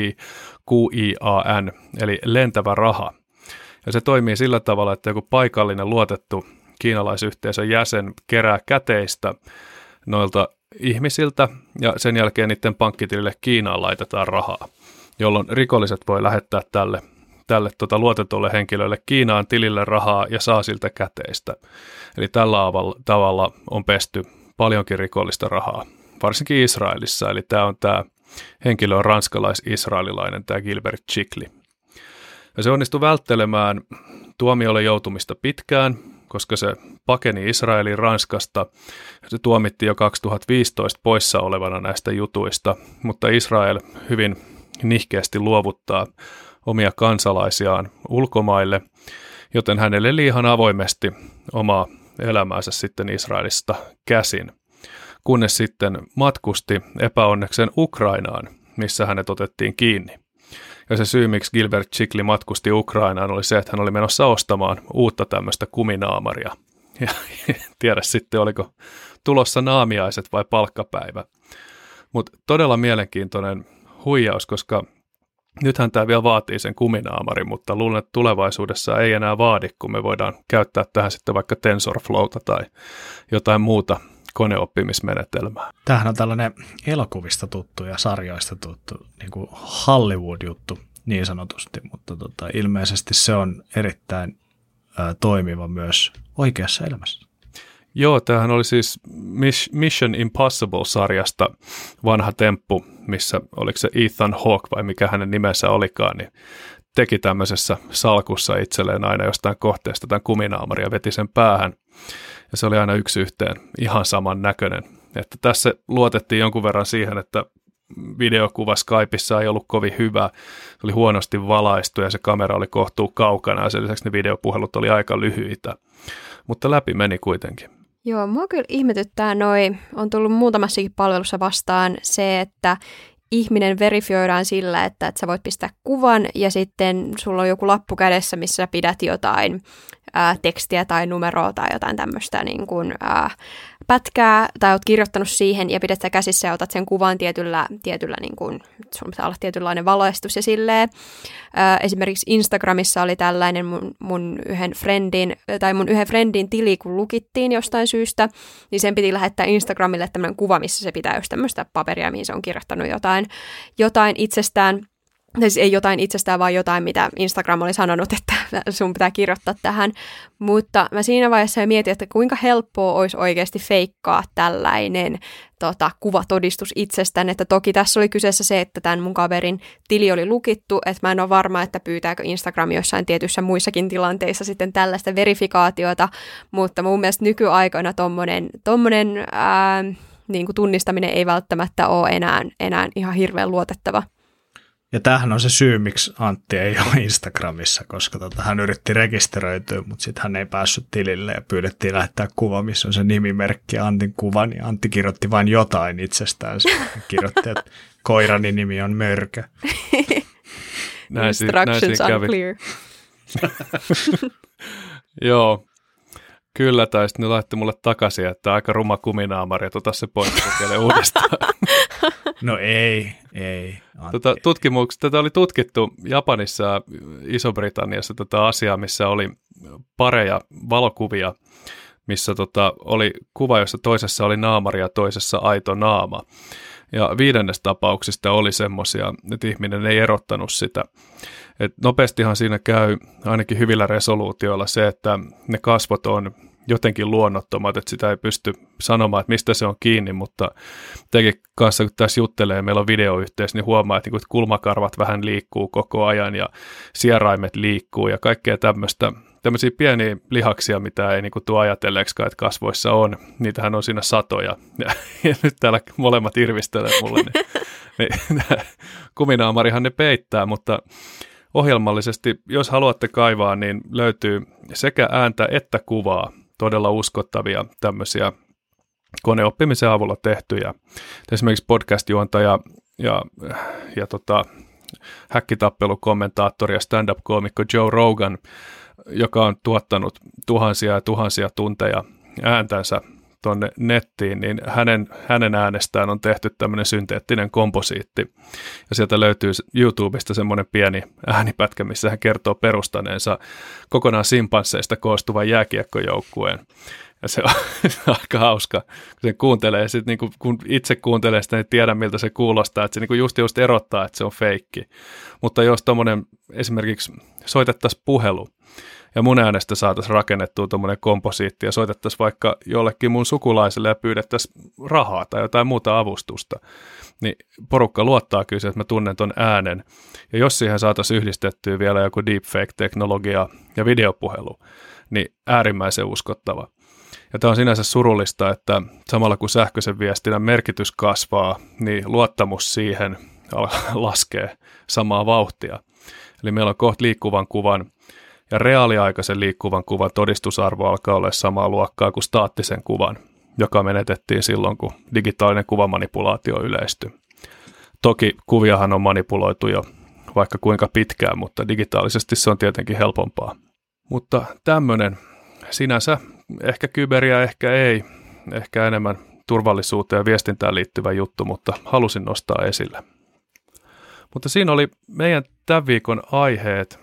FEIQIAN, eli lentävä raha. Ja se toimii sillä tavalla, että joku paikallinen luotettu kiinalaisyhteisön jäsen kerää käteistä noilta ihmisiltä, ja sen jälkeen niiden pankkitilille Kiinaan laitetaan rahaa, jolloin rikolliset voi lähettää tälle luotetulle henkilölle Kiinaan tilille rahaa ja saa siltä käteistä. Eli tällä tavalla on pesty paljonkin rikollista rahaa, varsinkin Israelissa. Eli tämä henkilö on ranskalais-israelilainen, tämä Gilbert Chikli. Ja se onnistui välttelemään tuomiolle joutumista pitkään, koska se pakeni Israelin Ranskasta. Se tuomittiin jo 2015 poissa olevana näistä jutuista, mutta Israel hyvin nihkeästi luovuttaa omia kansalaisiaan ulkomaille, joten hän eli ihan avoimesti omaa elämäänsä sitten Israelista käsin, kunnes sitten matkusti epäonneksen Ukrainaan, missä hänet otettiin kiinni. Ja se syy, miksi Gilbert Chikli matkusti Ukrainaan, oli se, että hän oli menossa ostamaan uutta tämmöistä kuminaamaria. Ja tiedä sitten, oliko tulossa naamiaiset vai palkkapäivä. Mutta todella mielenkiintoinen huijaus, koska nythän tämä vielä vaatii sen kuminaamarin, mutta luulen, että tulevaisuudessa ei enää vaadi, kun me voidaan käyttää tähän sitten vaikka TensorFlowta tai jotain muuta koneoppimismenetelmää. Tämähän on tällainen elokuvista tuttu ja sarjoista tuttu niin kuin Hollywood-juttu niin sanotusti, mutta ilmeisesti se on erittäin toimiva myös oikeassa elämässä. Joo, tämähän oli siis Mission Impossible-sarjasta vanha temppu, missä oliko se Ethan Hawke vai mikä hänen nimensä olikaan, niin teki tämmöisessä salkussa itselleen aina jostain kohteesta tämän kuminaamarin ja veti sen päähän. Ja se oli aina yksi yhteen ihan saman näköinen. Että tässä luotettiin jonkun verran siihen, että videokuva Skypeissa ei ollut kovin hyvä. Se oli huonosti valaistu ja se kamera oli kohtuu kaukana ja sen lisäksi ne videopuhelut oli aika lyhyitä. Mutta läpi meni kuitenkin. Joo, mua kyllä ihmetyttää on tullut muutamassakin palvelussa vastaan se, että ihminen verifioidaan sillä, että sä voit pistää kuvan ja sitten sulla on joku lappu kädessä, missä sä pidät jotain tekstiä tai numeroa tai jotain tämmöistä niin kuin, pätkää tai oot kirjoittanut siihen ja pidät sitä käsissä ja otat sen kuvan tietyllä niin kuin, sun pitää olla tietynlainen valaistus ja silleen. Esimerkiksi Instagramissa oli tällainen mun yhden friendin tili, kun lukittiin jostain syystä, niin sen piti lähettää Instagramille tämmöinen kuva, missä se pitää just tämmöistä paperia, mihin se on kirjoittanut jotain itsestään. Tai siis ei jotain itsestään, vaan jotain, mitä Instagram oli sanonut, että sun pitää kirjoittaa tähän. Mutta mä siinä vaiheessa mietin, että kuinka helppoa olisi oikeasti feikkaa tällainen kuvatodistus itsestään. Että toki tässä oli kyseessä se, että tämän mun kaverin tili oli lukittu, että mä en ole varma, että pyytääkö Instagram jossain tietyissä muissakin tilanteissa sitten tällaista verifikaatiota. Mutta mun mielestä nykyaikana tommonen niin kuin tunnistaminen ei välttämättä ole enää ihan hirveän luotettava. Ja tämähän on se syy, miksi Antti ei ole Instagramissa, koska hän yritti rekisteröityä, mutta sitten hän ei päässyt tilille ja pyydettiin lähettää kuva, missä on se nimimerkki ja Antin kuva, niin Antti kirjoitti vain jotain itsestään. Hän kirjoitti, että koirani nimi on Mörkö. Instructions unclear. Joo, kyllä, tai sitten ne laittoi mulle takaisin, että aika ruma kuminaamari, että ota se pois kokeile uudestaan. No ei. Tätä oli tutkittu Japanissa ja Iso-Britanniassa tätä asiaa, missä oli pareja valokuvia, missä oli kuva, jossa toisessa oli naamari ja toisessa aito naama. Ja 5. tapauksista oli semmoisia, että ihminen ei erottanut sitä. Et nopeastihan siinä käy ainakin hyvillä resoluutioilla se, että ne kasvot on jotenkin luonnottomat, että sitä ei pysty sanomaan, että mistä se on kiinni, mutta tekin kanssa, kun tässä juttelee, meillä on videoyhteys, niin huomaa, että kulmakarvat vähän liikkuu koko ajan ja sieraimet liikkuu ja kaikkea tämmöisiä pieniä lihaksia, mitä ei tuo ajatelleeksikaan, että kasvoissa on. Niitähän on siinä satoja. Ja nyt täällä molemmat irvistelee mulle. Niin kuminaamarihan ne peittää, mutta ohjelmallisesti, jos haluatte kaivaa, niin löytyy sekä ääntä että kuvaa todella uskottavia tämmöisiä koneoppimisen avulla tehtyjä. Esimerkiksi podcast-juontaja ja häkkitappelukommentaattori ja stand-up-koomikko Joe Rogan, joka on tuottanut tuhansia ja tuhansia tunteja ääntänsä tuonne nettiin, niin hänen äänestään on tehty tämmöinen synteettinen komposiitti. Ja sieltä löytyy YouTubesta semmoinen pieni äänipätkä, missä hän kertoo perustaneensa kokonaan simpansseista koostuvan jääkiekkojoukkueen. Ja se on aika hauska, kun sen kuuntelee. Sitten kun itse kuuntelee sitä, niin tiedän miltä se kuulostaa, että se just erottaa, että se on feikki. Mutta jos tommoinen esimerkiksi soitettaisiin puhelu, ja mun äänestä saataisiin rakennettua tuommoinen komposiitti ja soitettaisiin vaikka jollekin mun sukulaiselle ja pyydettäisiin rahaa tai jotain muuta avustusta, niin porukka luottaa kyllä, että mä tunnen ton äänen. Ja jos siihen saataisiin yhdistettyä vielä joku deepfake-teknologia ja videopuhelu, niin äärimmäisen uskottava. Ja tämä on sinänsä surullista, että samalla kun sähköisen viestinnän merkitys kasvaa, niin luottamus siihen laskee samaa vauhtia. Eli meillä on kohta liikkuvan kuvan ja reaaliaikaisen liikkuvan kuvan todistusarvo alkaa olla samaa luokkaa kuin staattisen kuvan, joka menetettiin silloin, kun digitaalinen kuvamanipulaatio yleistyi. Toki kuviahan on manipuloitu jo vaikka kuinka pitkään, mutta digitaalisesti se on tietenkin helpompaa. Mutta tämmöinen sinänsä ehkä kyberiä, ehkä ei, ehkä enemmän turvallisuuteen ja viestintään liittyvä juttu, mutta halusin nostaa esille. Mutta siinä oli meidän tämän viikon aiheet.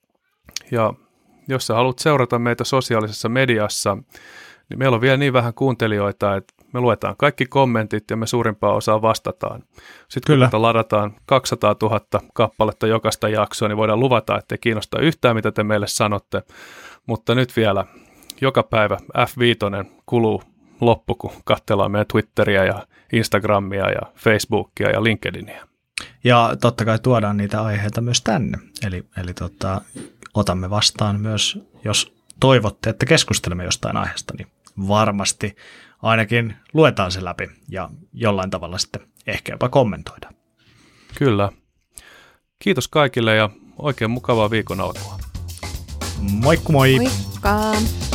Ja jos sä haluat seurata meitä sosiaalisessa mediassa, niin meillä on vielä niin vähän kuuntelijoita, että me luetaan kaikki kommentit ja me suurimpaan osaan vastataan. Sitten kun ladataan 200 000 kappaletta jokaista jaksoa, niin voidaan luvata, että ei kiinnosta yhtään, mitä te meille sanotte. Mutta nyt vielä joka päivä F5 kuluu loppu, kun katsellaan meidän Twitteriä ja Instagramia ja Facebookia ja LinkedInia. Ja totta kai tuodaan niitä aiheita myös tänne. Eli otamme vastaan myös, jos toivotte, että keskustelemme jostain aiheesta, niin varmasti ainakin luetaan se läpi ja jollain tavalla sitten ehkä jopa kommentoidaan. Kyllä. Kiitos kaikille ja oikein mukavaa viikon alkua. Moikku moi! Moikka!